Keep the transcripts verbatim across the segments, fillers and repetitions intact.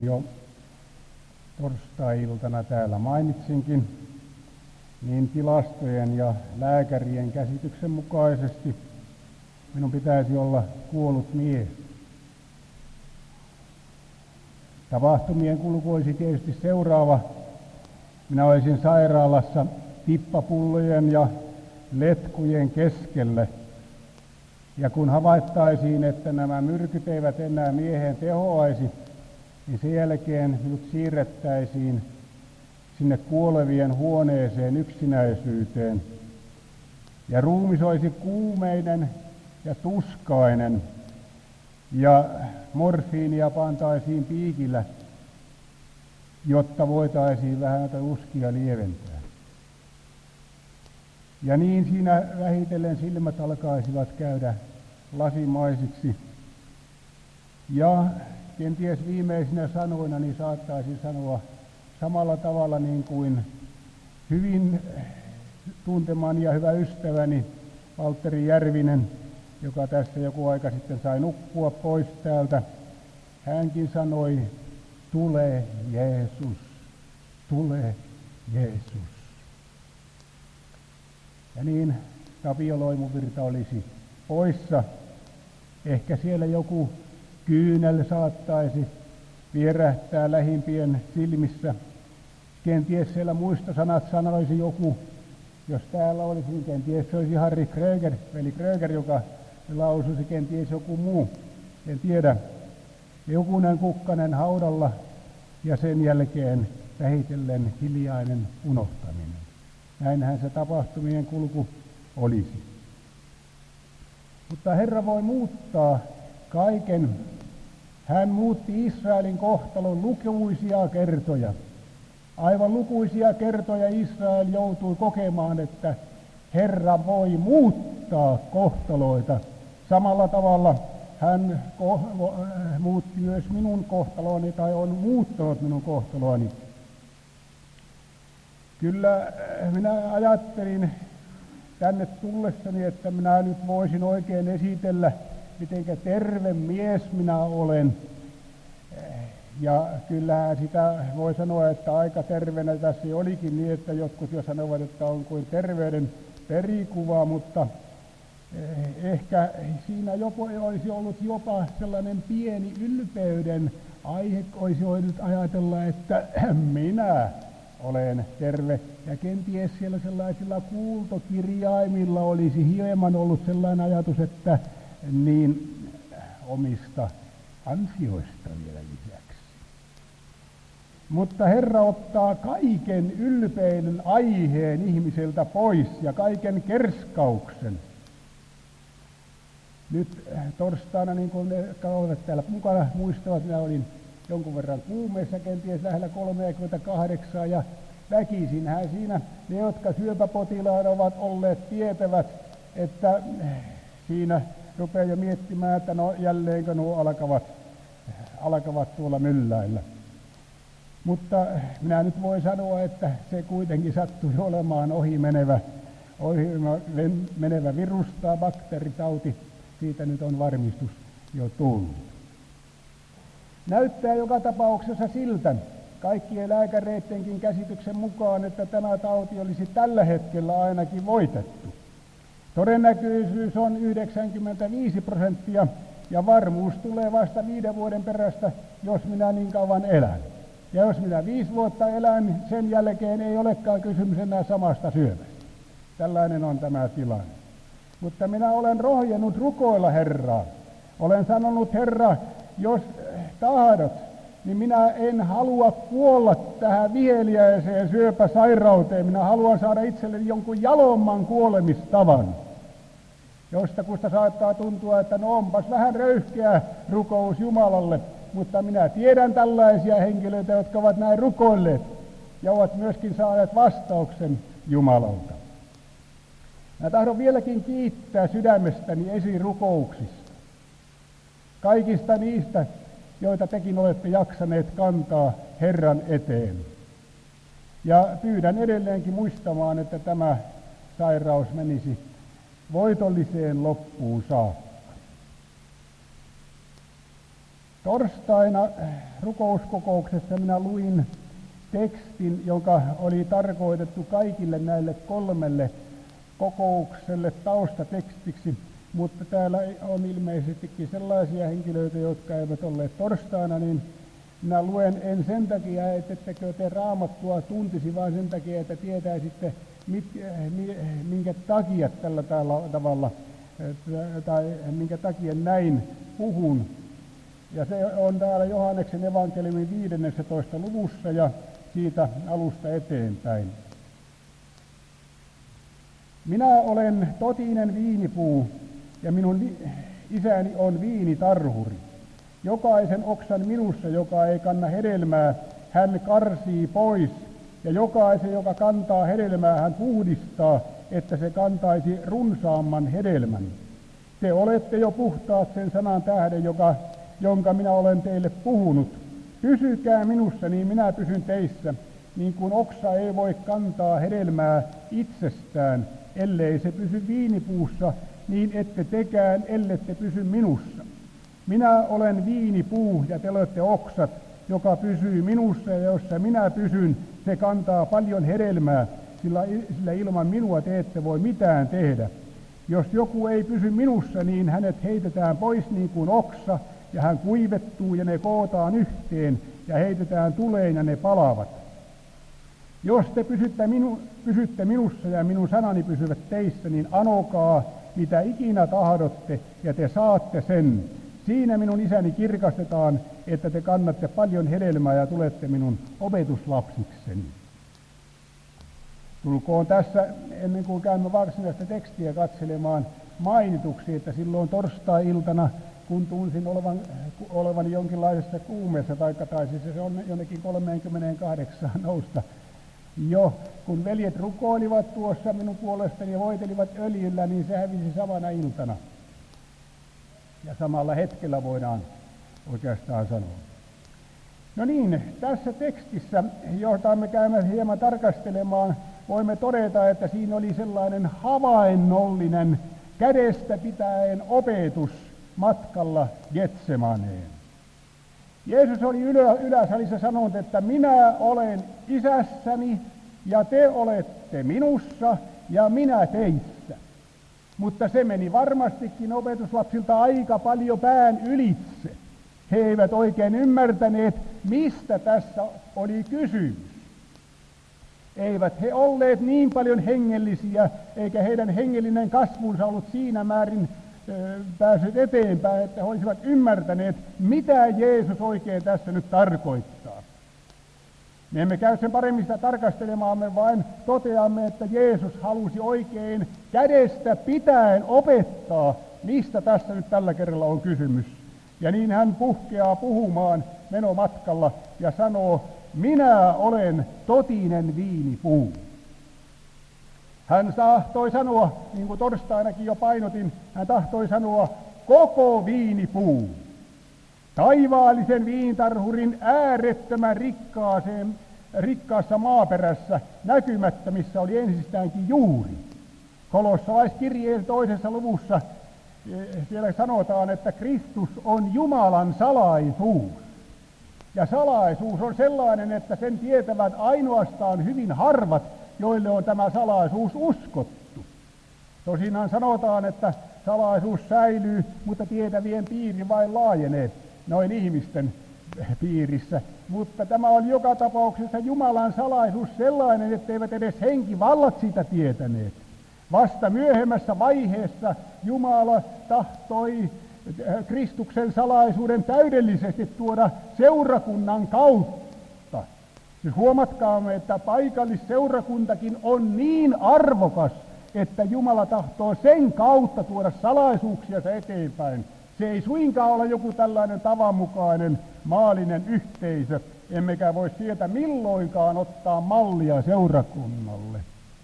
Jo torstai-iltana täällä mainitsinkin, niin tilastojen ja lääkärien käsityksen mukaisesti minun pitäisi olla kuollut mies. Tapahtumien kulku olisi tietysti seuraava. Minä olisin sairaalassa tippapullojen ja letkujen keskelle. Ja kun havaittaisiin, että nämä myrkyt eivät enää mieheen tehoaisi, niin sen jälkeen minut siirrettäisiin sinne kuolevien huoneeseen yksinäisyyteen. Ja ruumis olisi kuumeinen ja tuskainen, ja morfiinia pantaisiin piikillä, jotta voitaisiin vähän uskia lieventää. Ja niin siinä vähitellen silmät alkaisivat käydä lasimaisiksi. Ja kenties viimeisinä sanoina niin saattaisin sanoa samalla tavalla niin kuin hyvin tuntemani ja hyvä ystäväni Valtteri Järvinen, joka tässä joku aika sitten sai nukkua pois täältä. Hänkin sanoi, tule Jeesus, tule Jeesus. Ja niin Tapio Loimuvirta olisi poissa. Ehkä siellä joku kyynel saattaisi vierähtää lähimpien silmissä. Kenties siellä muistosanat sanoisi joku, jos täällä olisi, niin kenties se olisi Harry Kröger, veli Kröger, joka lausuisi, kenties joku muu. En tiedä. Jokunen kukkanen haudalla ja sen jälkeen vähitellen hiljainen unohtaminen. Näinhän se tapahtumien kulku olisi. Mutta Herra voi muuttaa kaiken. Hän muutti Israelin kohtalon lukuisia kertoja. Aivan lukuisia kertoja Israel joutui kokemaan, että Herra voi muuttaa kohtaloita. Samalla tavalla hän ko- muutti myös minun kohtaloani tai on muuttanut minun kohtaloani. Kyllä minä ajattelin tänne tullessani, että minä nyt voisin oikein esitellä, mitenkä terve mies minä olen. Ja kyllähän sitä voi sanoa, että aika terveenä tässä olikin niin, että jotkut jo sanovat, että on kuin terveyden perikuva, mutta ehkä siinä jopa olisi ollut jopa sellainen pieni ylpeyden aihe, olisi voinut ajatella, että minä olen terve. Ja kenties siellä sellaisilla kuultokirjaimilla olisi hieman ollut sellainen ajatus, että niin omista ansioista vielä lisäksi. Mutta Herra ottaa kaiken ylpeilyn aiheen ihmiseltä pois ja kaiken kerskauksen. Nyt torstaina, niin kuin ne, jotka ovat täällä mukana muistavat, minä olin jonkun verran kuumeessa, kenties lähellä kolmekymmentäkahdeksan, ja väkisinhän siinä ne, jotka syöpäpotilaana ovat olleet, tietävät, että siinä rupeaa jo miettimään, että no jälleenkö nuo alkavat, alkavat tuolla mylläillä. Mutta minä nyt voin sanoa, että se kuitenkin sattui olemaan ohi menevä, ohi menevä virus tai bakteeritauti. Siitä nyt on varmistus jo tullut. Näyttää joka tapauksessa siltä, kaikkien lääkäreidenkin käsityksen mukaan, että tämä tauti olisi tällä hetkellä ainakin voitettu. Todennäköisyys on yhdeksänkymmentäviisi prosenttia ja varmuus tulee vasta viiden vuoden perästä, jos minä niin kauan elän. Ja jos minä viisi vuotta elän, niin sen jälkeen ei olekaan kysymys enää samasta syövästä. Tällainen on tämä tilanne. Mutta minä olen rohjennut rukoilla Herraa. Olen sanonut, Herra, jos tahdot, niin minä en halua kuolla tähän viheliäiseen syöpäsairauteen. Minä haluan saada itselleni jonkun jalomman kuolemistavan. Jostakusta saattaa tuntua, että no onpas vähän röyhkeä rukous Jumalalle, mutta minä tiedän tällaisia henkilöitä, jotka ovat näin rukoilleet ja ovat myöskin saaneet vastauksen Jumalalta. Mä tahdon vieläkin kiittää sydämestäni esirukouksista. Kaikista niistä, joita tekin olette jaksaneet kantaa Herran eteen. Ja pyydän edelleenkin muistamaan, että tämä sairaus menisi voitolliseen loppuun saakka. Torstaina rukouskokouksessa minä luin tekstin, joka oli tarkoitettu kaikille näille kolmelle kokoukselle taustatekstiksi, mutta täällä on ilmeisestikin sellaisia henkilöitä, jotka eivät olleet torstaina, niin minä luen en sen takia, ettekö te Raamattua tuntisi, vaan sen takia, että tietäisitte, mit, minkä takia tällä tavalla, tai minkä takia näin puhun. Ja se on täällä Johanneksen evankeliumin viidennentoista luvussa ja siitä alusta eteenpäin. Minä olen totinen viinipuu ja minun vi- isäni on viinitarhuri. Jokaisen oksan minussa, joka ei kanna hedelmää, hän karsii pois, ja jokaisen, joka kantaa hedelmää, hän puhdistaa, että se kantaisi runsaamman hedelmän. Te olette jo puhtaat sen sanan tähden, joka, jonka minä olen teille puhunut. Pysykää minussa, niin minä pysyn teissä, niin kuin oksa ei voi kantaa hedelmää itsestään, ellei se pysy viinipuussa, niin ette tekään, ellette pysy minussa. Minä olen viinipuu ja te olette oksat, joka pysyy minussa, ja jossa minä pysyn, se kantaa paljon hedelmää, sillä, sillä ilman minua te ette voi mitään tehdä. Jos joku ei pysy minussa, niin hänet heitetään pois niin kuin oksa, ja hän kuivettuu ja ne kootaan yhteen, ja heitetään tuleen ja ne palavat. Jos te pysytte, minu, pysytte minussa ja minun sanani pysyvät teissä, niin anokaa, mitä ikinä tahdotte, ja te saatte sen. Siinä minun isäni kirkastetaan, että te kannatte paljon hedelmää ja tulette minun opetuslapsikseni. Tulkoon tässä, ennen kuin käymme varsinaista tekstiä katselemaan, mainituksi, että silloin torstai-iltana, kun tunsin olevan, olevani jonkinlaisessa kuumeessa, taikka taisi se on jonnekin kolmekymmentäkahdeksan nousta, jo kun veljet rukoilivat tuossa minun puolestani ja voitelivat öljyllä, niin se hävisi samana iltana. Ja samalla hetkellä voidaan oikeastaan sanoa. No niin, tässä tekstissä, jota me käymme hieman tarkastelemaan, voimme todeta, että siinä oli sellainen havainnollinen kädestä pitäen opetus matkalla Getsemaneen. Jeesus oli ylä, yläsalissa sanonut, että minä olen isässäni ja te olette minussa ja minä teissä. Mutta se meni varmastikin opetuslapsilta aika paljon pään ylitse. He eivät oikein ymmärtäneet, mistä tässä oli kysymys. Eivät he olleet niin paljon hengellisiä, eikä heidän hengellinen kasvunsa ollut siinä määrin ö, päässyt eteenpäin, että he olisivat ymmärtäneet, mitä Jeesus oikein tässä nyt tarkoittaa. Me emme käy sen paremmin sitä tarkastelemaan, me vain toteamme, että Jeesus halusi oikein kädestä pitäen opettaa, mistä tässä nyt tällä kerralla on kysymys. Ja niin hän puhkeaa puhumaan menomatkalla ja sanoo, minä olen totinen viinipuu. Hän tahtoi sanoa, niin kuin torstainakin jo painotin, hän tahtoi sanoa koko viinipuu. Taivaallisen viinitarhurin äärettömän rikkaaseen, rikkaassa maaperässä näkymättömissä oli ensistäänkin juuri. Kolossalaiskirjeen toisessa luvussa siellä sanotaan, että Kristus on Jumalan salaisuus. Ja salaisuus on sellainen, että sen tietävät ainoastaan hyvin harvat, joille on tämä salaisuus uskottu. Tosinaan sanotaan, että salaisuus säilyy, mutta tietävien piiri vain laajenee noin ihmisten piirissä. Mutta tämä on joka tapauksessa Jumalan salaisuus sellainen, etteivät edes henkivallat sitä tietäneet. Vasta myöhemmässä vaiheessa Jumala tahtoi Kristuksen salaisuuden täydellisesti tuoda seurakunnan kautta. Siis huomatkaamme, että paikallisseurakuntakin on niin arvokas, että Jumala tahtoo sen kautta tuoda salaisuuksiansa eteenpäin. Se ei suinkaan ole joku tällainen tavanmukainen maallinen yhteisö, emmekä voi sieltä milloinkaan ottaa mallia seurakunnalle.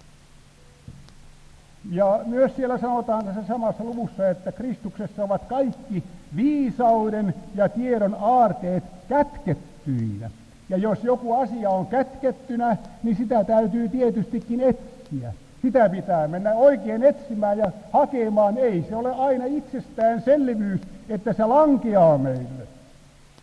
Ja myös siellä sanotaan tässä samassa luvussa, että Kristuksessa ovat kaikki viisauden ja tiedon aarteet kätkettyinä. Ja jos joku asia on kätkettynä, niin sitä täytyy tietystikin etsiä. Sitä pitää mennä oikein etsimään ja hakemaan. Ei se ole aina itsestäänselvyys, että se lankeaa meille.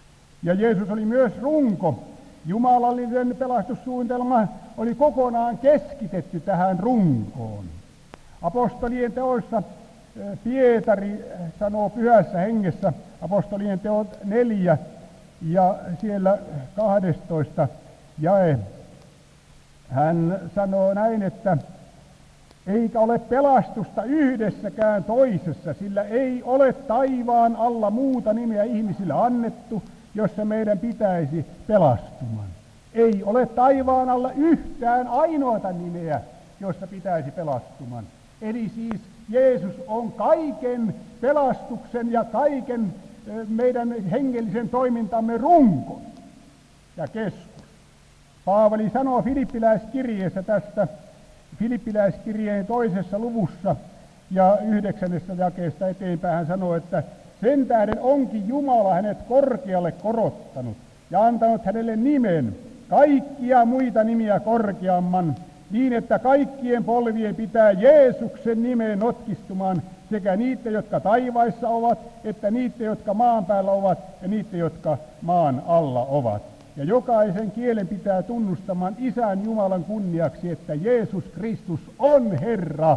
Ja Jeesus oli myös runko. Jumalallinen pelastussuunnitelma oli kokonaan keskitetty tähän runkoon. Apostolien teoissa Pietari sanoo pyhässä hengessä, apostolien teot neljä ja siellä kahdestoista jae. Hän sanoo näin, että eikä ole pelastusta yhdessäkään toisessa, sillä ei ole taivaan alla muuta nimeä ihmisille annettu, jossa meidän pitäisi pelastumaan. Ei ole taivaan alla yhtään ainoata nimeä, josta pitäisi pelastumaan. Eli siis Jeesus on kaiken pelastuksen ja kaiken meidän hengellisen toimintamme runko ja keskus. Paavali sanoo Filippiläiskirjeessä tästä, Filippiläiskirjeen toisessa luvussa ja yhdeksännessä jakeesta eteenpäin hän sanoo, että sen tähden onkin Jumala hänet korkealle korottanut ja antanut hänelle nimen, kaikkia muita nimiä korkeamman, niin että kaikkien polvien pitää Jeesuksen nimeen notkistumaan sekä niitä, jotka taivaissa ovat, että niitä, jotka maan päällä ovat ja niitä, jotka maan alla ovat. Ja jokaisen kielen pitää tunnustamaan Isän Jumalan kunniaksi, että Jeesus Kristus on Herra.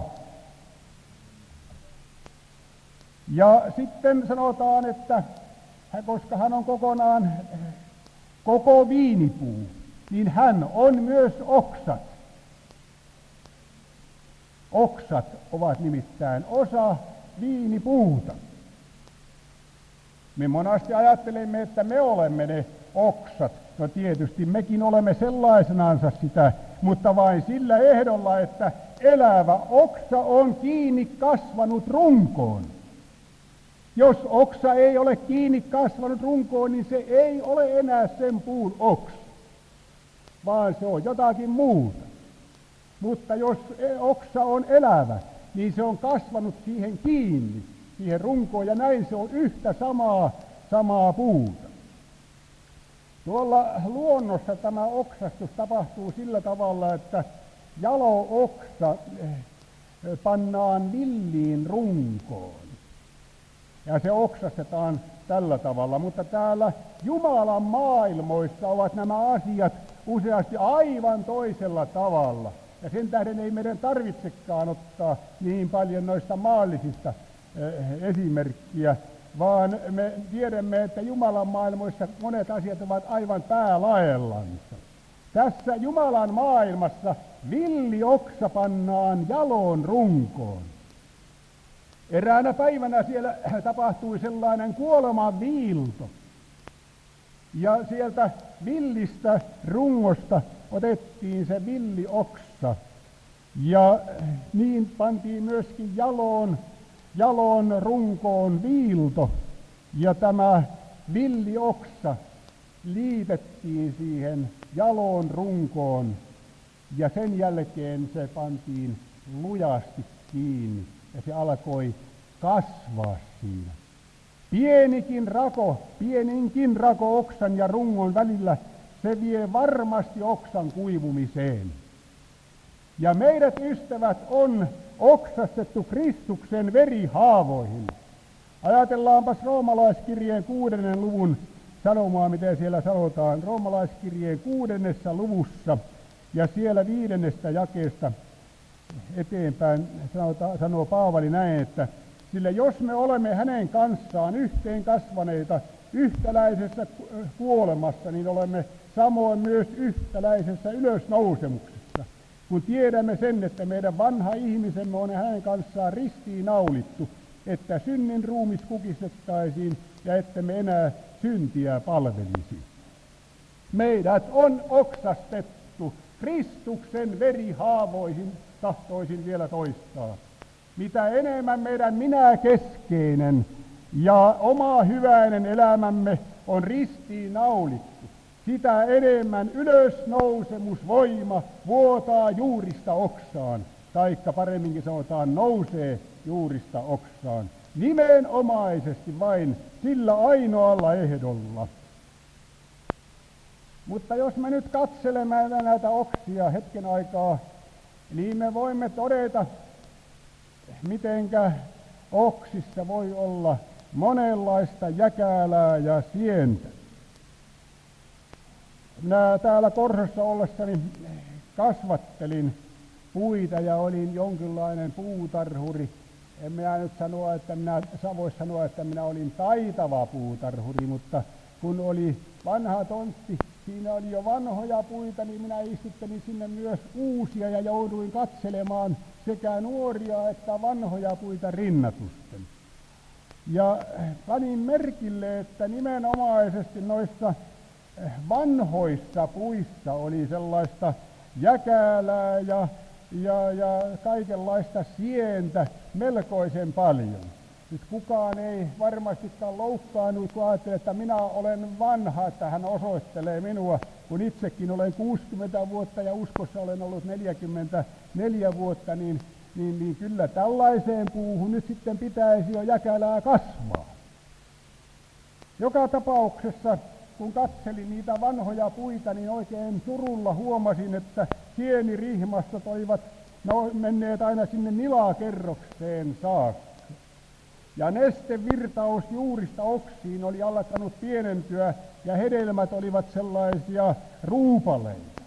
Ja sitten sanotaan, että koska hän on kokonaan koko viinipuu, niin hän on myös oksat. Oksat ovat nimittäin osa viinipuuta. Me monasti ajattelemme, että me olemme ne oksat. No tietysti mekin olemme sellaisenansa sitä, mutta vain sillä ehdolla, että elävä oksa on kiinni kasvanut runkoon. Jos oksa ei ole kiinni kasvanut runkoon, niin se ei ole enää sen puun oksa, vaan se on jotakin muuta. Mutta jos oksa on elävä, niin se on kasvanut siihen kiinni, siihen runkoon, ja näin se on yhtä samaa, samaa puuta. Tuolla luonnossa tämä oksastus tapahtuu sillä tavalla, että jalo oksa pannaan villiin runkoon. Ja se oksastetaan tällä tavalla, mutta täällä Jumalan maailmoissa ovat nämä asiat useasti aivan toisella tavalla. Ja sen tähden ei meidän tarvitsekaan ottaa niin paljon noista maallisista esimerkkiä, vaan me tiedämme, että Jumalan maailmoissa monet asiat ovat aivan päälaellansa. Tässä Jumalan maailmassa villi oksa pannaan jaloon runkoon. Eräänä päivänä siellä tapahtui sellainen kuoleman viilto. Ja sieltä villistä rungosta otettiin se villioksa. Ja niin pantiin myöskin jaloon, jaloon runkoon viilto. Ja tämä villioksa liitettiin siihen jaloon runkoon. Ja sen jälkeen se pantiin lujasti kiinni. Ja se alkoi kasvaa siinä. Pienikin rako, pieninkin rako oksan ja rungon välillä, se vie varmasti oksan kuivumiseen. Ja meidät ystävät on oksastettu Kristuksen verihaavoihin. Ajatellaanpas roomalaiskirjeen kuudennen luvun sanomaa, miten siellä sanotaan. Roomalaiskirjeen kuudennessa luvussa ja siellä viidennestä jakeesta eteenpäin sanoo, sanoo Paavali näin, että sillä jos me olemme hänen kanssaan yhteen kasvaneita yhtäläisessä kuolemassa, niin olemme samoin myös yhtäläisessä ylösnousemuksessa. Kun tiedämme sen, että meidän vanha ihmisemme on hänen kanssaan ristiin naulittu, että synnin ruumis kukistettaisiin ja että me enää syntiä palvelisi. Meidät on oksastettu Kristuksen verihaavoihin, tahtoisin vielä toistaa. Mitä enemmän meidän minäkeskeinen ja oma hyväinen elämämme on ristiin naulittu, sitä enemmän ylösnousemusvoima vuotaa juurista oksaan, taikka paremminkin sanotaan nousee juurista oksaan, nimenomaisesti vain sillä ainoalla ehdolla. Mutta jos me nyt katselemme näitä oksia hetken aikaa, niin me voimme todeta, mitenkä oksissa voi olla monenlaista jäkälää ja sientä. Minä täällä Korsossa ollessani kasvattelin puita ja olin jonkinlainen puutarhuri. En minä nyt sanoa, että minä voi sanoa, että minä olin taitava puutarhuri, mutta kun oli vanha tontti, siinä oli jo vanhoja puita, niin minä istuttelin sinne myös uusia ja jouduin katselemaan sekä nuoria että vanhoja puita rinnatusten. Ja panin merkille, että nimenomaisesti noissa vanhoissa puissa oli sellaista jäkälää ja, ja, ja kaikenlaista sientä melkoisen paljon. Nyt kukaan ei varmastikaan loukkaannut, kun ajattelee, että minä olen vanha, että hän osoittelee minua, kun itsekin olen kuusikymmentä vuotta ja uskossa olen ollut neljäkymmentäneljä vuotta, niin, niin, niin kyllä tällaiseen puuhun nyt sitten pitäisi jo jäkälää kasvaa. Joka tapauksessa, kun katselin niitä vanhoja puita, niin oikein surulla huomasin, että sienirihmastot olivat no, menneet aina sinne nilakerrokseen saakka. Ja nestevirtaus juurista oksiin oli alkanut pienentyä ja hedelmät olivat sellaisia ruupaleita.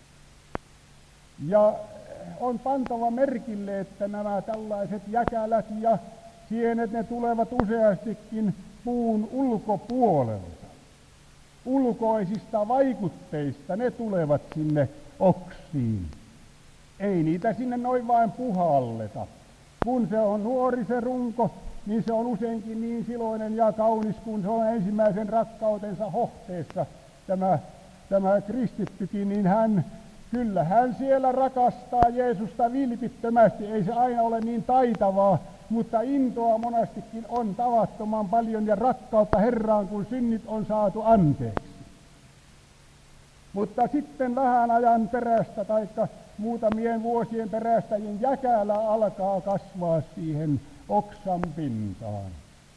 Ja on pantava merkille, että nämä tällaiset jäkälät ja sienet, ne tulevat useastikin puun ulkopuolelta. Ulkoisista vaikutteista ne tulevat sinne oksiin. Ei niitä sinne noin vain puhalleta. Kun se on nuori se runko, niin se on useinkin niin siloinen ja kaunis, kun se on ensimmäisen rakkautensa hohteessa, tämä, tämä kristittykin, niin hän, kyllä hän siellä rakastaa Jeesusta vilpittömästi. Ei se aina ole niin taitavaa, mutta intoa monastikin on tavattoman paljon ja rakkautta Herraan, kun synnit on saatu anteeksi. Mutta sitten vähän ajan perästä, taikka muutamien vuosien perästä, niin jäkälä alkaa kasvaa siihen oksan pintaan.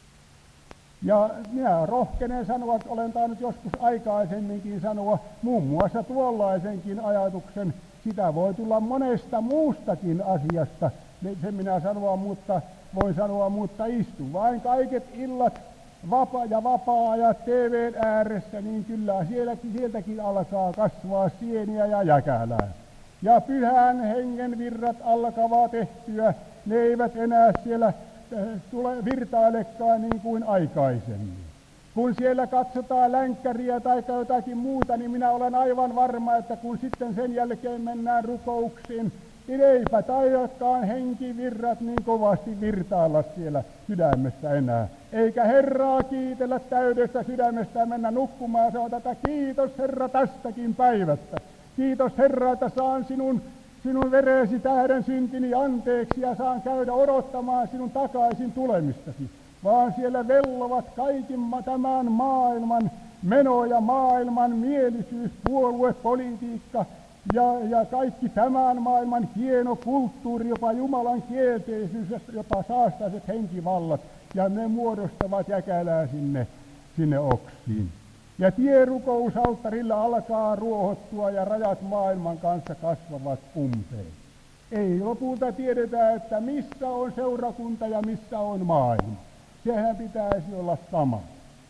Ja minä rohkenen sanoa, että olen tainnut joskus aikaisemminkin sanoa muun muassa tuollaisenkin ajatuksen. Sitä voi tulla monesta muustakin asiasta, sen minä sanoa, mutta voin sanoa, mutta istu vain kaiket illat vapa- ja vapaa-ajat T V:n ääressä, niin kyllä sielläkin, sieltäkin alkaa kasvaa sieniä ja jäkälää. Ja pyhän hengen virrat alkavat tehtyä, ne eivät enää siellä tule virtailekaan niin kuin aikaisemmin. Kun siellä katsotaan länkkäriä tai jotakin muuta, niin minä olen aivan varma, että kun sitten sen jälkeen mennään rukouksiin, niin eipä taidakaan henkivirrat niin kovasti virtailla siellä sydämessä enää. Eikä Herraa kiitellä täydestä sydämestä mennä nukkumaan. Se on tätä kiitos Herra tästäkin päivästä. Kiitos Herra, että saan sinun, sinun veresi tähden syntini anteeksi ja saan käydä odottamaan sinun takaisin tulemistasi. Vaan siellä vellovat kaikin tämän maailman meno ja maailman mielisyys, puolue, politiikka ja, ja kaikki tämän maailman hieno kulttuuri, jopa Jumalan kielteisyys, jopa saastaiset henkivallat. Ja ne muodostavat jäkälää sinne, sinne oksiin. Ja tierukousalttarilla alkaa ruohottua ja rajat maailman kanssa kasvavat umpeen. Ei lopulta tiedetä, että missä on seurakunta ja missä on maailma. Sehän pitäisi olla sama.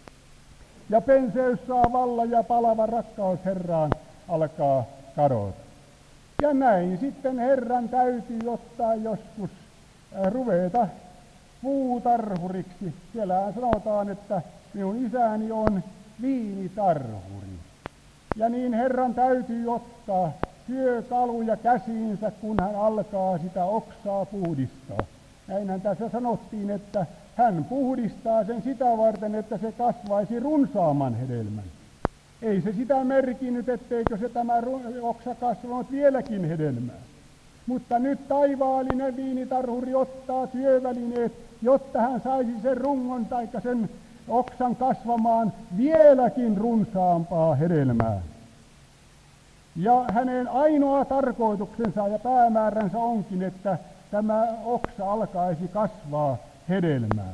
Ja penseys saa vallan ja palava rakkaus Herraan alkaa kadota. Ja näin sitten Herran täytyy ottaa joskus äh, ruveta puutarhuriksi. Siellähän sanotaan, että minun isäni on viinitarhuri. Ja niin Herran täytyy ottaa työkaluja käsiinsä, kun hän alkaa sitä oksaa puhdistaa. Näinhän tässä sanottiin, että hän puhdistaa sen sitä varten, että se kasvaisi runsaamman hedelmän. Ei se sitä merkinnyt, etteikö se tämä oksa kasvanut vieläkin hedelmää. Mutta nyt taivaallinen viinitarhuri ottaa työvälineet, jotta hän saisi sen rungon taikka sen oksan kasvamaan vieläkin runsaampaa hedelmää. Ja hänen ainoa tarkoituksensa ja päämääränsä onkin, että tämä oksa alkaisi kasvaa hedelmää.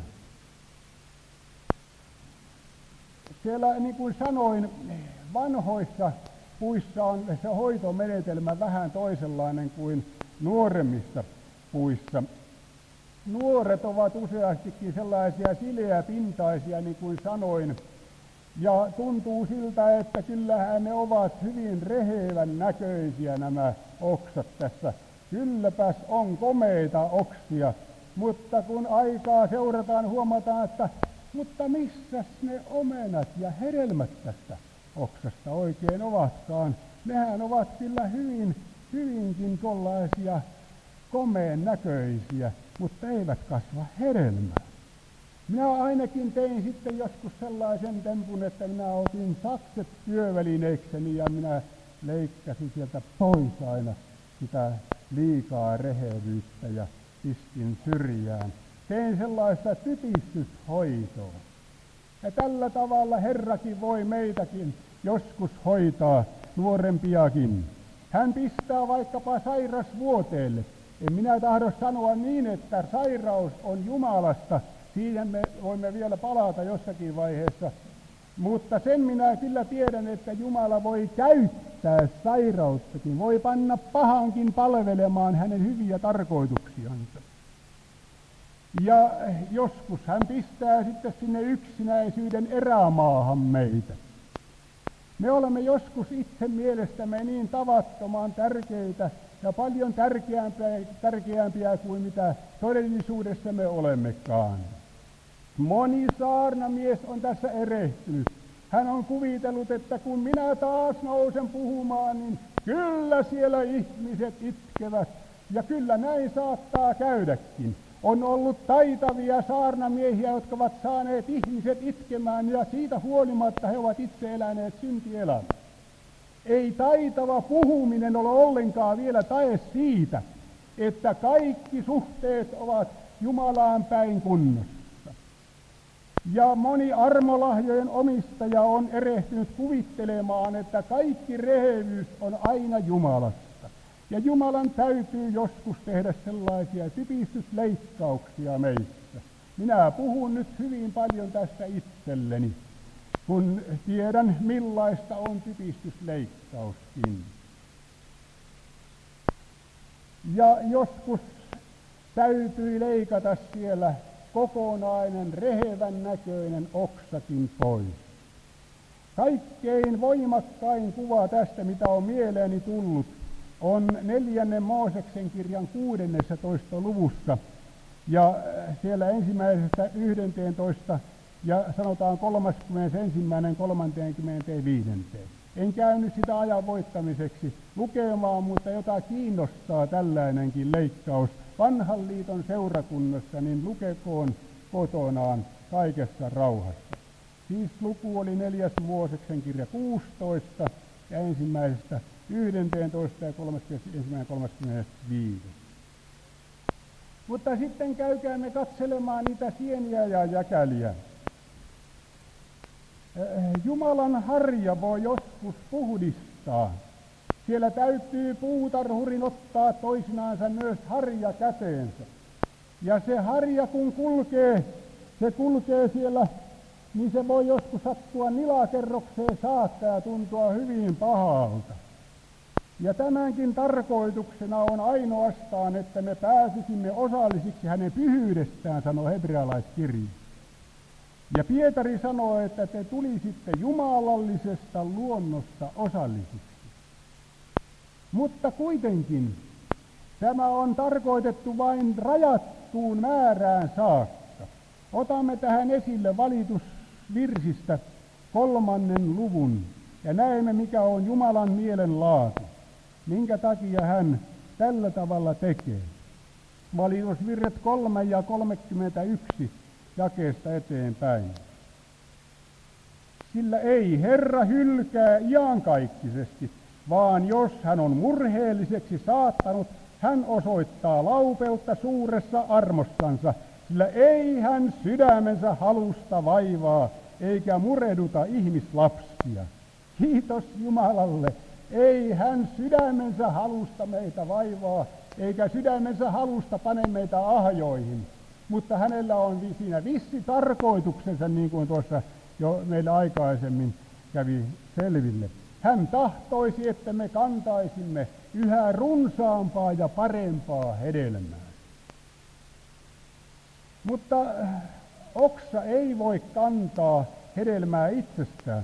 Siellä, niin kuin sanoin, vanhoissa puissa on se hoitomenetelmä vähän toisenlainen kuin nuoremmissa puissa. Nuoret ovat useastikin sellaisia sileäpintaisia, niin kuin sanoin, Ja tuntuu siltä, että kyllähän ne ovat hyvin rehevän näköisiä nämä oksat tässä. Kylläpäs on komeita oksia, mutta kun aikaa seurataan, huomataan, että mutta missäs ne omenat ja hedelmät tästä oksasta oikein ovatkaan. Nehän ovat kyllä hyvin, hyvinkin tuollaisia komeen näköisiä, mutta eivät kasva hedelmää. Minä ainakin tein sitten joskus sellaisen tempun, että minä otin sakset työvälineikseni ja minä leikkasin sieltä pois aina sitä liikaa rehevyyttä ja pistin syrjään. Tein sellaista typistyshoitoa. Ja tällä tavalla Herrakin voi meitäkin joskus hoitaa, nuorempiakin. Hän pistää vaikkapa sairasvuoteelle. En minä tahdo sanoa niin, että sairaus on Jumalasta. Siihen me voimme vielä palata jossakin vaiheessa. Mutta sen minä kyllä tiedän, että Jumala voi käyttää sairauttakin. Voi panna pahankin palvelemaan hänen hyviä tarkoituksiansa. Ja joskus hän pistää sitten sinne yksinäisyyden erämaahan meitä. Me olemme joskus itse mielestämme niin tavattoman tärkeitä ja paljon tärkeämpiä, tärkeämpiä kuin mitä todellisuudessa me olemmekaan. Moni saarnamies on tässä erehtynyt. Hän on kuvitellut, että kun minä taas nousen puhumaan, niin kyllä siellä ihmiset itkevät. Ja kyllä näin saattaa käydäkin. On ollut taitavia saarnamiehiä, jotka ovat saaneet ihmiset itkemään, ja siitä huolimatta he ovat itse eläneet syntielämää. Ei taitava puhuminen ole ollenkaan vielä tae siitä, että kaikki suhteet ovat Jumalaan päin kunnossa. Ja moni armolahjojen omistaja on erehtynyt kuvittelemaan, että kaikki rehevyys on aina Jumalasta. Ja Jumalan täytyy joskus tehdä sellaisia typistysleikkauksia meissä. Minä puhun nyt hyvin paljon tästä itselleni, kun tiedän millaista on typistysleikkauskin. Ja joskus täytyy leikata siellä kokonainen rehevän näköinen oksakin pois. Kaikkein voimakkain kuva tästä, mitä on mieleeni tullut, on neljännen Mooseksen kirjan kuudennessatoista luvussa, ja siellä ensimmäisestä yhdenteentoista ja sanotaan kolmaskymmenesensimmäinen kolmanteenkymmenenteenviidenteen. En käynyt sitä ajan voittamiseksi lukemaan, mutta jota kiinnostaa tällainenkin leikkaus vanhan liiton seurakunnassa, niin lukekoon kotonaan kaikessa rauhassa. Siis luku oli neljäs Mooseksen kirja kuusitoista ja ensimmäisestä yhdenteentoista ja kolmaskymmenesensimmäinen kolmaskymmenesviides. Mutta sitten käykäämme katselemaan niitä sieniä ja jäkäliä. Jumalan harja voi joskus puhdistaa. Siellä täytyy puutarhurin ottaa toisinaansa myös harja käteensä. Ja se harja kun kulkee, se kulkee siellä, niin se voi joskus sattua nilakerrokseen saakka ja tuntua hyvin pahalta. Ja tämänkin tarkoituksena on ainoastaan, että me pääsisimme osallisiksi hänen pyhyydestään, sanoo hebrealaiskirja. Ja Pietari sanoo, että te tulisitte jumalallisesta luonnosta osallisiksi. Mutta kuitenkin tämä on tarkoitettu vain rajattuun määrään saakka. Otamme tähän esille valitusvirsistä kolmannen luvun ja näemme, mikä on Jumalan mielenlaatu. Minkä takia hän tällä tavalla tekee. Valitusvirret kolme ja kolmekymmentäyksi jakeesta eteenpäin. Sillä ei Herra hylkää iankaikkisesti, vaan jos hän on murheelliseksi saattanut, hän osoittaa laupeutta suuressa armossansa, sillä ei hän sydämensä halusta vaivaa, eikä murehduta ihmislapsia. Kiitos Jumalalle, ei hän sydämensä halusta meitä vaivaa, eikä sydämensä halusta pane meitä ahjoihin. Mutta hänellä on siinä vissi tarkoituksensa, niin kuin tuossa jo meillä aikaisemmin kävi selville. Hän tahtoisi, että me kantaisimme yhä runsaampaa ja parempaa hedelmää. Mutta oksa ei voi kantaa hedelmää itsestään.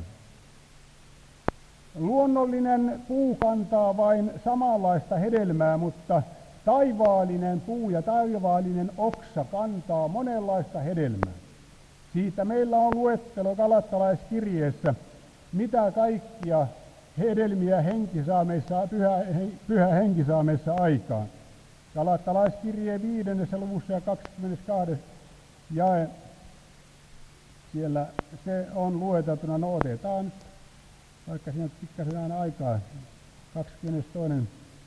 Luonnollinen puu kantaa vain samanlaista hedelmää, mutta taivaallinen puu ja taivaallinen oksa kantaa monenlaista hedelmää. Siitä meillä on luettelo Galattalaiskirjeessä, mitä kaikkia hedelmiä henki saa meissä, pyhä, pyhä henki saa meissä aikaan. Galattalaiskirjeen viidennessä luvussa ja kaksikymmentäkaksi jae, siellä se on lueteltuna, no otetaan nyt, vaikka siinä pikkasen aina aikaa, kaksikymmentätoinen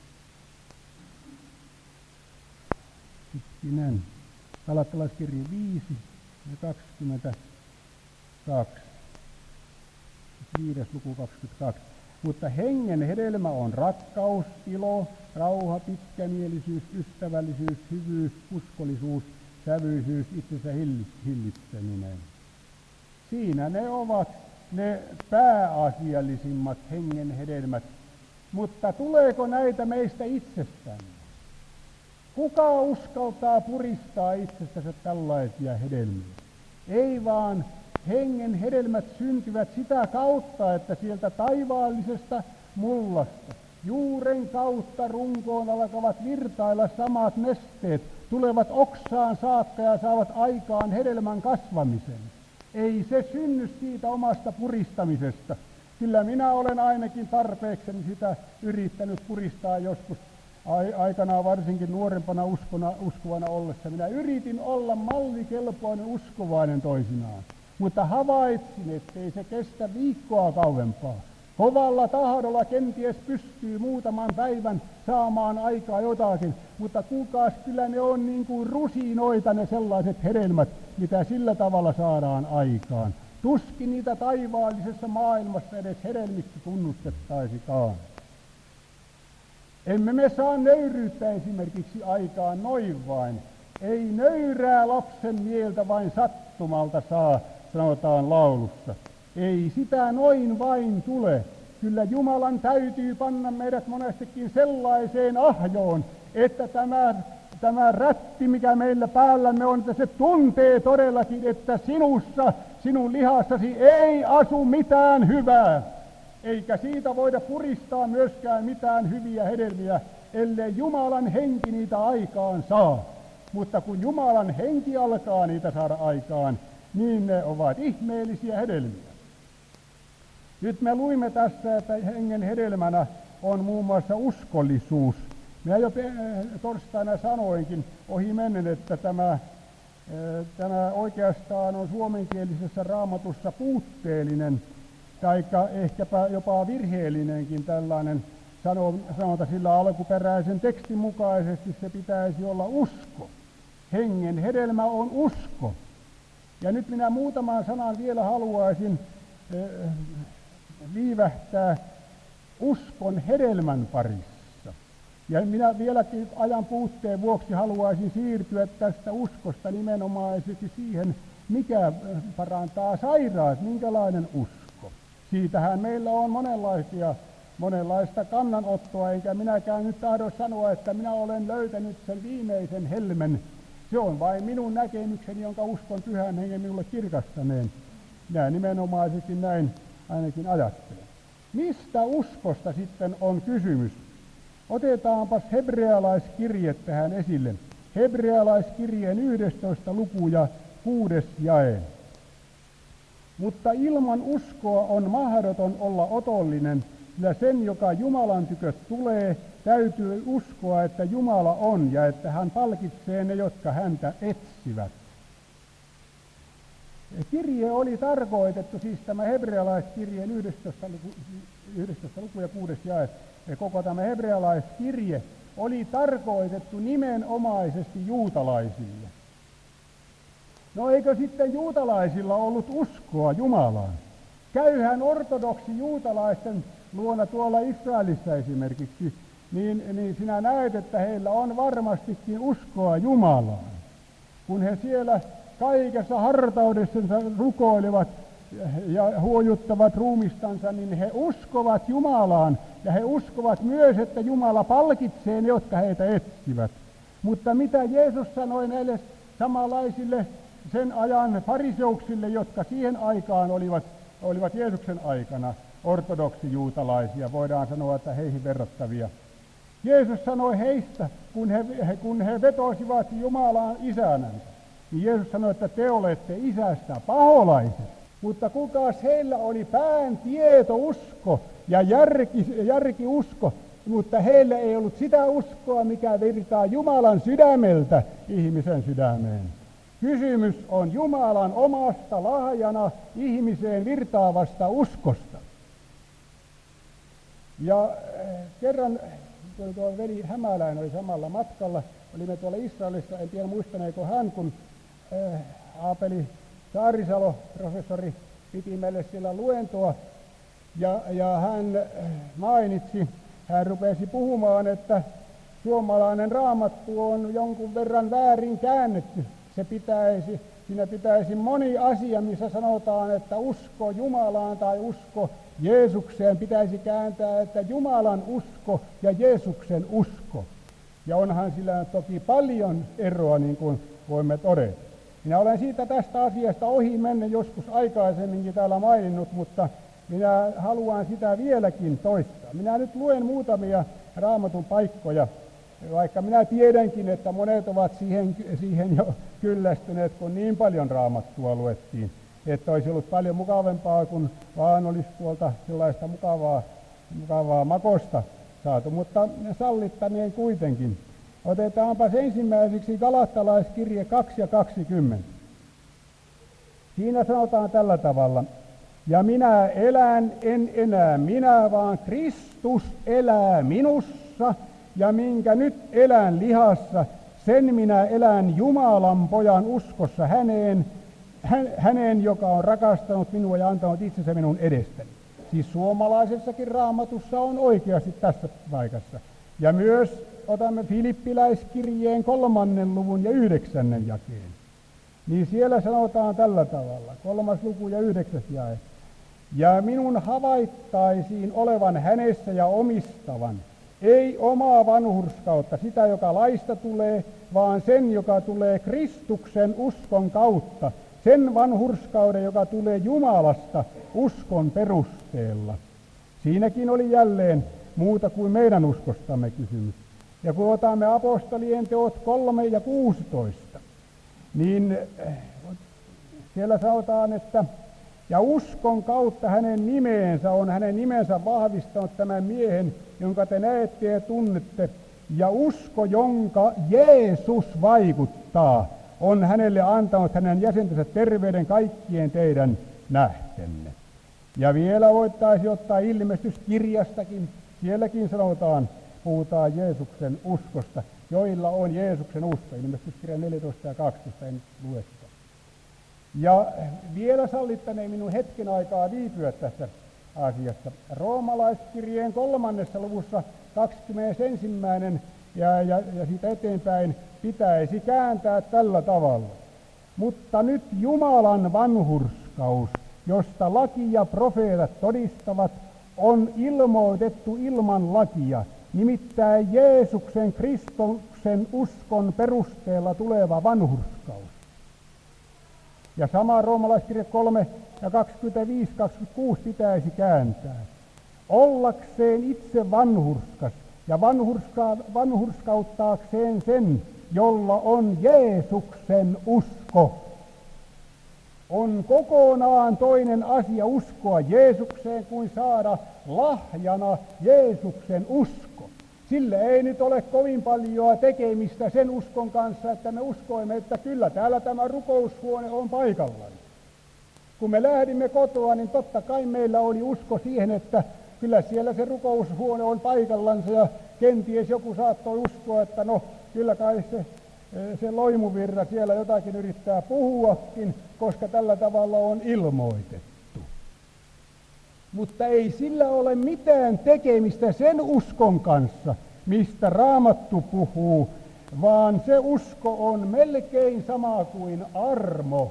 Hetkinen. Galattalaiskirje viisi ja kaksikymmentäkaksi. Viides luku kaksikymmentäkaksi. Mutta hengen hedelmä on rakkaus, ilo, rauha, pitkämielisyys, ystävällisyys, hyvyys, uskollisuus, sävyisyys, itsensä hillitseminen. Siinä ne ovat ne pääasiallisimmat hengen hedelmät. Mutta tuleeko näitä meistä itsestään? Kuka uskaltaa puristaa itsestänsä tällaisia hedelmiä? Ei vaan hengen hedelmät syntyvät sitä kautta, että sieltä taivaallisesta mullasta juuren kautta runkoon alkavat virtailla samat nesteet, tulevat oksaan saakka ja saavat aikaan hedelmän kasvamisen. Ei se synny siitä omasta puristamisesta. Kyllä minä olen ainakin tarpeekseni sitä yrittänyt puristaa joskus aikanaan, varsinkin nuorempana uskona, uskovana ollessa. Minä yritin olla mallikelpoinen uskovainen toisinaan, mutta havaitsin, ettei se kestä viikkoa kauempaa. Kovalla tahdolla kenties pystyy muutaman päivän saamaan aikaa jotakin, mutta kuulkaas, kyllä ne on niin kuin rusinoita ne sellaiset hedelmät, mitä sillä tavalla saadaan aikaan. Tuskin niitä taivaallisessa maailmassa edes hedelmiksi tunnustettaisikaan. Emme me saa nöyryyttä esimerkiksi aikaan noin vain. Ei nöyrää lapsen mieltä vain sattumalta saa, sanotaan laulussa. Ei sitä noin vain tule. Kyllä Jumalan täytyy panna meidät monestikin sellaiseen ahjoon, että tämä, tämä rätti, mikä meillä päällämme on, että se tuntee todellakin, että sinussa, sinun lihassasi ei asu mitään hyvää. Eikä siitä voida puristaa myöskään mitään hyviä hedelmiä, ellei Jumalan henki niitä aikaan saa. Mutta kun Jumalan henki alkaa niitä saada aikaan, niin ne ovat ihmeellisiä hedelmiä. Nyt me luimme tässä, että hengen hedelmänä on muun muassa uskollisuus. Minä jo torstaina sanoinkin ohi mennen, että tämä, tämä oikeastaan on suomenkielisessä raamatussa puutteellinen, taikka ehkäpä jopa virheellinenkin tällainen sanonta, sillä alkuperäisen tekstin mukaisesti se pitäisi olla usko. Hengen hedelmä on usko. Ja nyt minä muutaman sanan vielä haluaisin eh, viivähtää uskon hedelmän parissa. Ja minä vieläkin ajan puutteen vuoksi haluaisin siirtyä tästä uskosta nimenomaisesti siihen, mikä parantaa sairaat, minkälainen usko. Siitähän meillä on monenlaisia, monenlaista kannanottoa, enkä minäkään nyt tahdo sanoa, että minä olen löytänyt sen viimeisen helmen. Se on vain minun näkemykseni, jonka uskon pyhän hengen minulle kirkastaneen. Minä nimenomaisesti näin ainakin ajattelen. Mistä uskosta sitten on kysymys? Otetaanpas hebrealaiskirje tähän esille. Hebrealaiskirjeen yhdestoista luku ja kuudes jae. Mutta ilman uskoa on mahdoton olla otollinen, sillä sen, joka Jumalan tykö tulee, täytyy uskoa, että Jumala on ja että hän palkitsee ne, jotka häntä etsivät. Kirje oli tarkoitettu, siis tämä hebrealaiskirjeen yhdestoista luku, yhdestoista luku ja kuudes jae, ja koko tämä hebrealaiskirje oli tarkoitettu nimenomaisesti juutalaisille. No eikö sitten juutalaisilla ollut uskoa Jumalaan? Käyhän ortodoksi juutalaisten luona tuolla Israelissa esimerkiksi, niin, niin sinä näet, että heillä on varmastikin uskoa Jumalaan. Kun he siellä kaikessa hartaudessansa rukoilevat ja huojuttavat ruumistansa, niin he uskovat Jumalaan ja he uskovat myös, että Jumala palkitsee ne, jotka heitä etsivät. Mutta mitä Jeesus sanoi näille samanlaisille sen ajan fariseuksille, jotka siihen aikaan olivat, olivat Jeesuksen aikana ortodoksijuutalaisia, voidaan sanoa, että heihin verrattavia. Jeesus sanoi heistä, kun he, kun he vetosivat Jumalaan isänänsä, niin Jeesus sanoi, että te olette isästä paholaiset. Mutta kukas heillä oli pään tietousko ja järki, järkiusko, mutta heillä ei ollut sitä uskoa, mikä virtaa Jumalan sydämeltä ihmisen sydämeen. Kysymys on Jumalan omasta lahjana ihmiseen virtaavasta uskosta. Ja kerran, kun tuo veli Hämäläinen oli samalla matkalla, olimme tuolla Israelissa, en tiedä muistaneeko hän, kun äh, Aapeli Saarisalo, professori, piti meille sillä luentoa, ja, ja hän mainitsi, hän rupesi puhumaan, että suomalainen raamattu on jonkun verran väärin käännetty. Se pitäisi, siinä pitäisi moni asia, missä sanotaan, että usko Jumalaan tai usko Jeesukseen, pitäisi kääntää, että Jumalan usko ja Jeesuksen usko. Ja onhan sillä toki paljon eroa, niin kuin voimme todeta. Minä olen siitä tästä asiasta ohi mennä joskus aikaisemminkin täällä maininnut, mutta minä haluan sitä vieläkin toistaa. Minä nyt luen muutamia Raamatun paikkoja, vaikka minä tiedänkin, että monet ovat siihen, siihen jo kyllästyneet, kun niin paljon Raamattua luettiin, että olisi ollut paljon mukavampaa, kun vaan olisi tuolta sellaista mukavaa, mukavaa makosta saatu, mutta sallittaneen kuitenkin. Otetaanpas ensimmäiseksi Galattalaiskirje kaksi ja kaksikymmentä. Siinä sanotaan tällä tavalla: ja minä elän, en enää minä, vaan Kristus elää minussa, ja minkä nyt elän lihassa, sen minä elän Jumalan pojan uskossa häneen, hän, häneen, joka on rakastanut minua ja antanut itsensä minun edestäni. Siis suomalaisessakin Raamatussa on oikeasti tässä paikassa. Ja myös otamme Filippiläiskirjeen kolmannen luvun ja yhdeksännen jakeen. Niin siellä sanotaan tällä tavalla, kolmas luku ja yhdeksäs jae. Ja minun havaittaisiin olevan hänessä ja omistavan, ei omaa vanhurskautta, sitä joka laista tulee, vaan sen, joka tulee Kristuksen uskon kautta, sen vanhurskauden, joka tulee Jumalasta uskon perusteella. Siinäkin oli jälleen muuta kuin meidän uskostamme kysymys. Ja kun otamme apostolien teot kolme ja kuusitoista, niin siellä sanotaan, että ja uskon kautta hänen nimeensä on hänen nimensä vahvistanut tämän miehen, jonka te näette ja tunnette, ja usko, jonka Jeesus vaikuttaa, on hänelle antanut hänen jäsentensä terveyden kaikkien teidän nähtenne. Ja vielä voitaisiin ottaa ilmestyskirjastakin, sielläkin sanotaan, puhutaan Jeesuksen uskosta, joilla on Jeesuksen usko, ilmestyskirja neljätoista ja kaksitoista, en lue sitä. Ja vielä sallittaneen minun hetken aikaa viipyä tässä asiassa. Roomalaiskirjeen kolmannessa luvussa kaksikymmentäensimmäinen ja, ja, ja siitä eteenpäin pitäisi kääntää tällä tavalla. Mutta nyt Jumalan vanhurskaus, josta laki ja profeetat todistavat, on ilmoitettu ilman lakia, nimittäin Jeesuksen Kristuksen uskon perusteella tuleva vanhurskaus. Ja sama roomalaiskirja kolme ja kaksikymmentäviisi kaksikymmentäkuusi pitäisi kääntää. Ollakseen itse vanhurskas ja vanhurska, vanhurskauttaakseen sen, jolla on Jeesuksen usko. On kokonaan toinen asia uskoa Jeesukseen kuin saada lahjana Jeesuksen usko. Sillä ei nyt ole kovin paljon tekemistä sen uskon kanssa, että me uskoimme, että kyllä täällä tämä rukoushuone on paikallaan. Kun me lähdimme kotoa, niin totta kai meillä oli usko siihen, että kyllä siellä se rukoushuone on paikallansa ja kenties joku saattoi uskoa, että no kyllä kai se, se loimuvirra siellä jotakin yrittää puhuakin, koska tällä tavalla on ilmoitettu. Mutta ei sillä ole mitään tekemistä sen uskon kanssa, mistä Raamattu puhuu, vaan se usko on melkein sama kuin armo.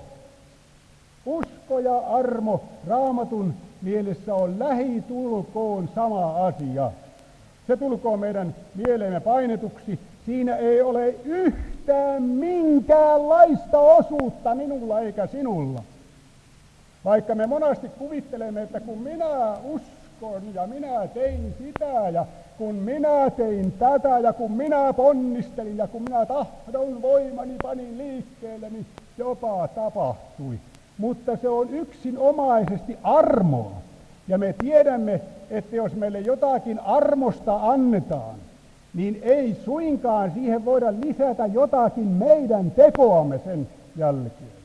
Usko ja armo Raamatun mielessä on lähitulkoon sama asia. Se tulkoon meidän mieleemme painetuksi. Siinä ei ole yhtään minkäänlaista osuutta minulla eikä sinulla. Vaikka me monasti kuvittelemme, että kun minä uskon ja minä tein sitä ja kun minä tein tätä ja kun minä ponnistelin ja kun minä tahdon voimani panin liikkeelle, niin jopa tapahtui. Mutta se on yksinomaisesti armoa. Ja me tiedämme, että jos meille jotakin armosta annetaan, niin ei suinkaan siihen voida lisätä jotakin meidän tekoamme sen jälkeen.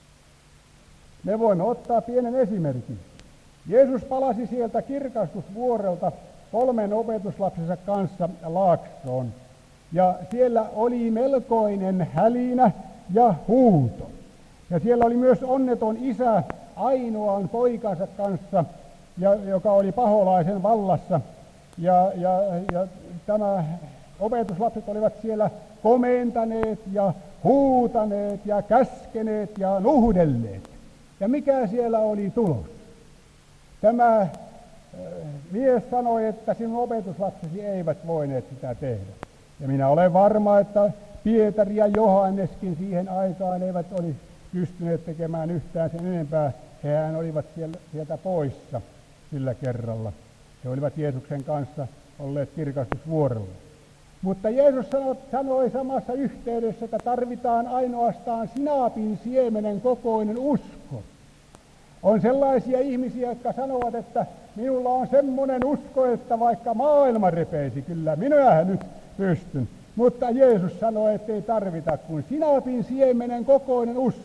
Me voimme ottaa pienen esimerkin. Jeesus palasi sieltä kirkastusvuorelta kolmen opetuslapsensa kanssa Laaksoon. Ja siellä oli melkoinen hälinä ja huuto. Ja siellä oli myös onneton isä ainoan poikansa kanssa, ja, joka oli paholaisen vallassa. Ja, ja, ja tämä opetuslapset olivat siellä komentaneet ja huutaneet ja käskeneet ja nuhdelleet. Ja mikä siellä oli tulos? Tämä äh, mies sanoi, että sinun opetuslapsesi eivät voineet sitä tehdä. Ja minä olen varma, että Pietari ja Johanneskin siihen aikaan eivät olisi pystyneet tekemään yhtään sen enempää. Hehän olivat siellä, sieltä poissa sillä kerralla. He olivat Jeesuksen kanssa olleet kirkastusvuorolla. Mutta Jeesus sanoi, sanoi samassa yhteydessä, että tarvitaan ainoastaan sinaapin siemenen kokoinen usko. On sellaisia ihmisiä, jotka sanovat, että minulla on semmoinen usko, että vaikka maailma repeisi, kyllä minähän nyt pystyn. Mutta Jeesus sanoi, että ei tarvita kuin sinaapin siemenen kokoinen usko.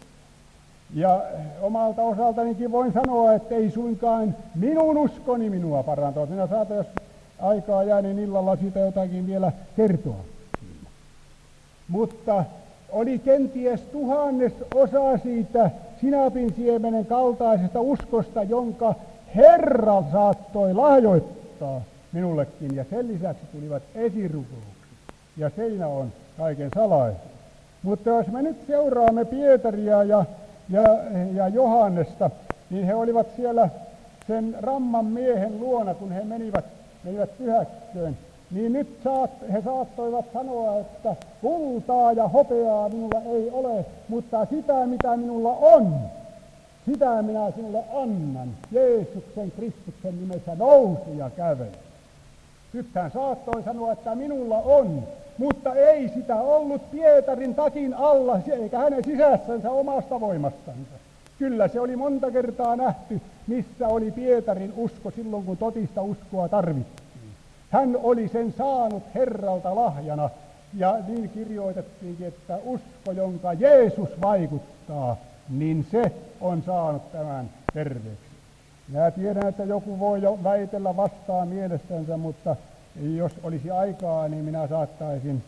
Ja omalta osaltanikin voin sanoa, että ei suinkaan minun uskoni minua parantaa. Minä saatan, jos aikaa jää, niin illalla siitä jotakin vielä kertoa. Mutta oli kenties tuhannes osa siitä sinapin siemenen kaltaisesta uskosta, jonka Herra saattoi lahjoittaa minullekin. Ja sen lisäksi tulivat esirukoukset. Ja siinä on kaiken salaisuus. Mutta jos me nyt seuraamme Pietaria ja, ja, ja Johannesta, niin he olivat siellä sen ramman miehen luona, kun he menivät, menivät pyhäkköön. Niin nyt saat, he saattoivat sanoa, että kultaa ja hopeaa minulla ei ole, mutta sitä mitä minulla on, sitä minä sinulle annan. Jeesuksen Kristuksen nimessä nouse ja kävele. Nyt hän saattoi sanoa, että minulla on, mutta ei sitä ollut Pietarin takin alla, eikä hänen sisässänsä omasta voimastansa. Kyllä se oli monta kertaa nähty, missä oli Pietarin usko silloin, kun totista uskoa tarvittiin. Hän oli sen saanut Herralta lahjana, ja niin kirjoitettiinkin, että usko, jonka Jeesus vaikuttaa, niin se on saanut tämän terveeksi. Minä tiedän, että joku voi jo väitellä vastaan mielestänsä, mutta jos olisi aikaa, niin minä saattaisin,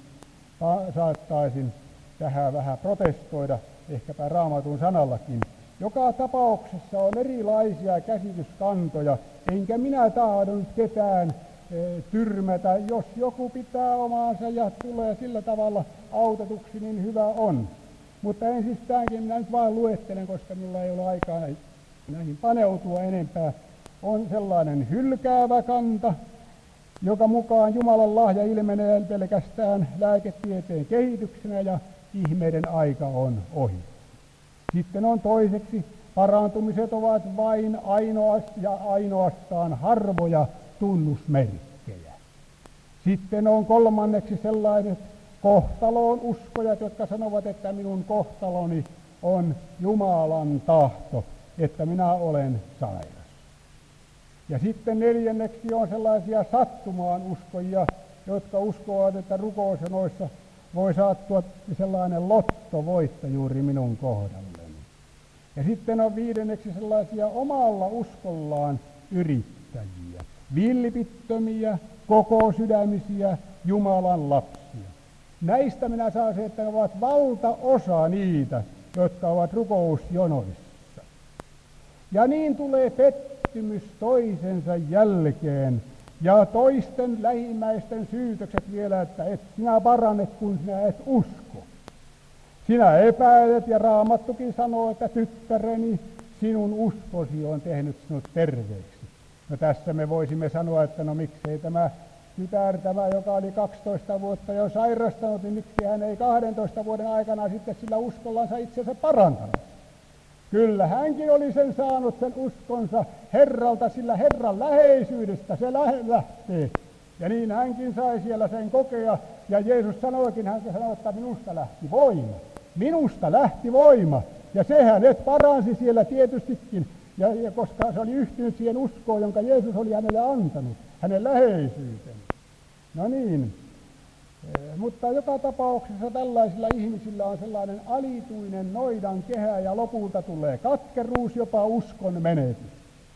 saattaisin tähän vähän protestoida, ehkäpä Raamatun sanallakin. Joka tapauksessa on erilaisia käsityskantoja, enkä minä tahdon ketään e, tyrmätä. Jos joku pitää omaansa ja tulee sillä tavalla autetuksi, niin hyvä on. Mutta ensistäänkin minä nyt vain luettelen, koska minulla ei ole aikaa näihin paneutua enempää. On sellainen hylkäävä kanta, joka mukaan Jumalan lahja ilmenee pelkästään lääketieteen kehityksenä ja ihmeiden aika on ohi. Sitten on toiseksi, parantumiset ovat vain ainoastaan ja ainoastaan harvoja tunnusmerkkejä. Sitten on kolmanneksi sellaiset kohtaloon uskojat, jotka sanovat, että minun kohtaloni on Jumalan tahto, että minä olen sairas. Ja sitten neljänneksi on sellaisia sattumaan uskojia, jotka uskovat, että rukousjonoissa voi saattua sellainen lottovoitto juuri minun kohdalleni. Ja sitten on viidenneksi sellaisia omalla uskollaan yrittäjiä, villipittömiä, koko sydämisiä Jumalan lapsia. Näistä minä saan se, että ne ovat valtaosa niitä, jotka ovat rukousjonoissa. Ja niin tulee pettymys toisensa jälkeen ja toisten lähimmäisten syytökset vielä, että et sinä parannet, kun sinä et usko. Sinä epäilet ja Raamattukin sanoo, että tyttäreni, sinun uskosi on tehnyt sinut terveeksi. No tässä me voisimme sanoa, että no miksei tämä tytär tämä, joka oli kaksitoista vuotta jo sairastanut, niin miksi hän ei kahdentoista vuoden aikana sitten sillä uskollansa itsensä parantanut. Kyllä hänkin oli sen saanut sen uskonsa Herralta, sillä Herran läheisyydestä se lähtee. Ja niin hänkin sai siellä sen kokea, ja Jeesus sanoikin, hän sanoi, että minusta lähti voima. Minusta lähti voima, ja se hänet paransi siellä tietystikin, ja, ja koska se oli yhtynyt siihen uskoon, jonka Jeesus oli hänelle antanut, hänen läheisyyteen. No niin, e, mutta joka tapauksessa tällaisilla ihmisillä on sellainen alituinen noidan kehä, ja lopulta tulee katkeruus, jopa uskon menetys.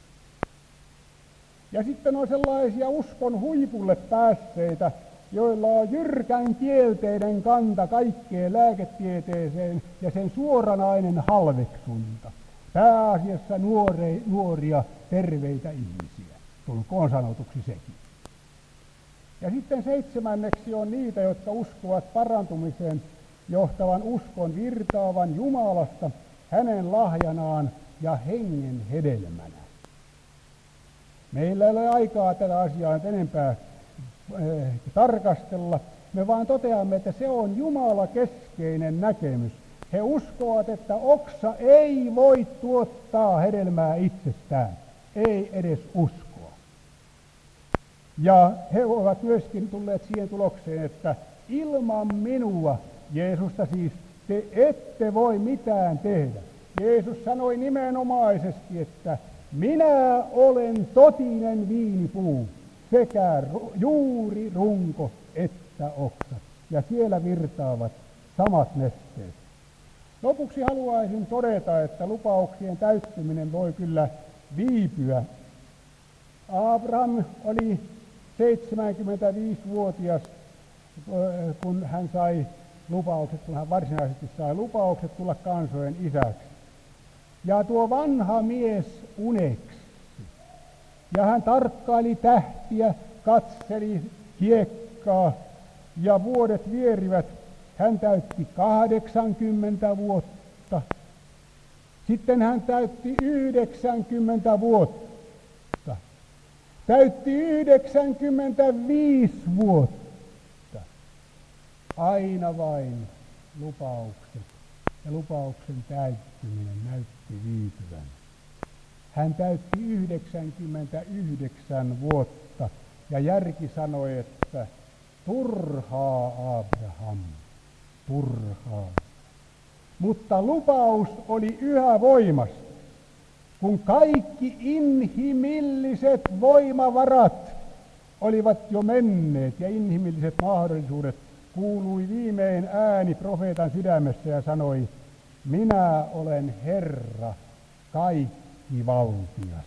Ja sitten on sellaisia uskon huipulle päässeitä, joilla on jyrkän kielteinen kanta kaikkeen lääketieteeseen ja sen suoranainen halveksunta. Pääasiassa nuore, nuoria, terveitä ihmisiä, tulkoon sanotuksi sekin. Ja sitten seitsemänneksi on niitä, jotka uskovat parantumiseen johtavan uskon virtaavan Jumalasta hänen lahjanaan ja hengen hedelmänä. Meillä ei ole aikaa tätä asiaa nyt enempää eh, tarkastella. Me vaan toteamme, että se on Jumala keskeinen näkemys. He uskovat, että oksa ei voi tuottaa hedelmää itsestään, ei edes uskoa. Ja he ovat myöskin tulleet siihen tulokseen, että ilman minua, Jeesusta siis, te ette voi mitään tehdä. Jeesus sanoi nimenomaisesti, että minä olen totinen viinipuu, sekä juuri, runko että oksa. Ja siellä virtaavat samat nesteet. Lopuksi haluaisin todeta, että lupauksien täyttyminen voi kyllä viipyä. Abraham oli seitsemänkymmentäviisivuotias, kun hän sai lupaukset, kun hän varsinaisesti sai lupaukset tulla kansojen isäksi. Ja tuo vanha mies uneksi. Ja hän tarkkaili tähtiä, katseli hiekkaa ja vuodet vierivät. Hän täytti kahdeksankymmentä vuotta. Sitten hän täytti yhdeksänkymmentä vuotta. Täytti yhdeksänkymmentäviisi vuotta. Aina vain lupaukset ja lupauksen täyttyminen näytti viipyvän. Hän täytti yhdeksänkymmentäyhdeksän vuotta ja järki sanoi, että turhaa Abraham, turhaa. Mutta lupaus oli yhä voimassa, kun kaikki inhimilliset voimavarat olivat jo menneet ja inhimilliset mahdollisuudet, kuului viimein ääni profeetan sydämessä ja sanoi, minä olen Herra, kaikkivaltias.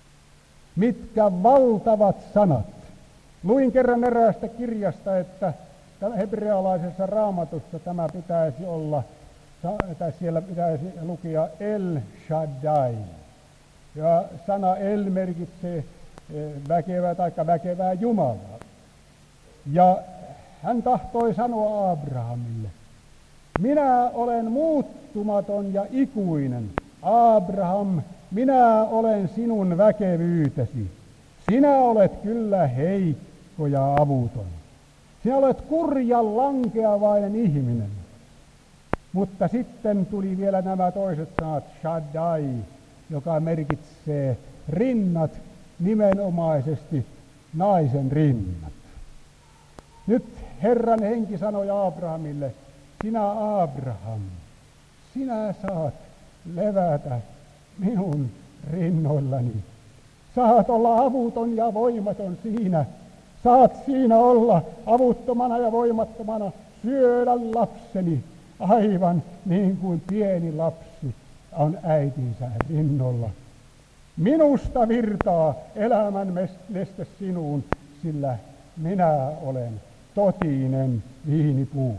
Mitkä valtavat sanat! Luin kerran eräästä kirjasta, että hebrealaisessa raamatussa tämä pitäisi olla, tai siellä pitäisi lukea El Shaddai. Ja sana El merkitsee väkevää tai väkevää Jumalaa. Ja hän tahtoi sanoa Abrahamille, minä olen muuttumaton ja ikuinen. Abraham, minä olen sinun väkevyytesi. Sinä olet kyllä heikko ja avuton. Sinä olet kurja lankeavainen ihminen. Mutta sitten tuli vielä nämä toiset sanat, Shaddai, joka merkitsee rinnat, nimenomaisesti naisen rinnat. Nyt Herran henki sanoi Abrahamille, sinä Abraham, sinä saat levätä minun rinnoillani. Saat olla avuton ja voimaton siinä. Saat siinä olla avuttomana ja voimattomana, syödä lapseni, aivan niin kuin pieni lapsi on äitinsä rinnolla. Minusta virtaa elämän neste sinuun, sillä minä olen totinen viinipuu.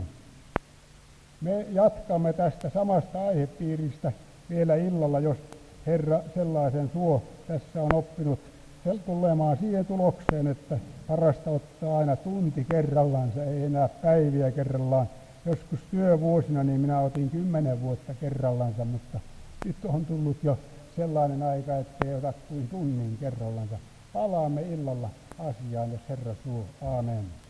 Me jatkamme tästä samasta aihepiiristä vielä illalla, jos Herra sellaisen suo. Tässä on oppinut tulemaan siihen tulokseen, että parasta ottaa aina tunti kerrallansa, ei enää päiviä kerrallaan. Joskus työvuosina niin minä otin kymmenen vuotta kerrallansa, mutta nyt on tullut jo sellainen aika, ettei ota kuin tunnin kerrallansa. Palaamme illalla asiaan, jos Herra suo. Aamen.